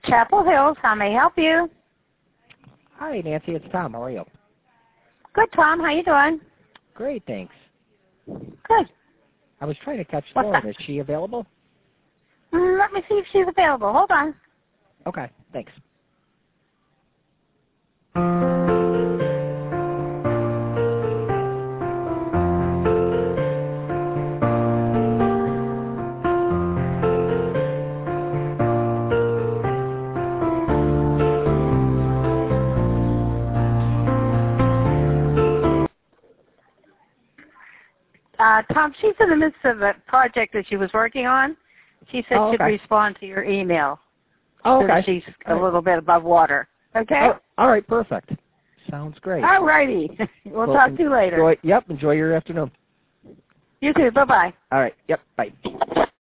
Chapel Hills. How may I help you? Hi, Nancy. It's Tom. How are you? Good, Tom. How you doing? Great, thanks. Good. I was trying to catch What's Lauren. up? Is she available? Let me see if she's available. Hold on. Okay, thanks. Tom, she's in the midst of a project that she was working on. She said she'd respond to your email. Oh, so that she's a little bit above water. Okay? Oh, all right, perfect. Sounds great. All righty. We'll talk to you later. Enjoy your afternoon. You too. Bye-bye. All right, yep, bye.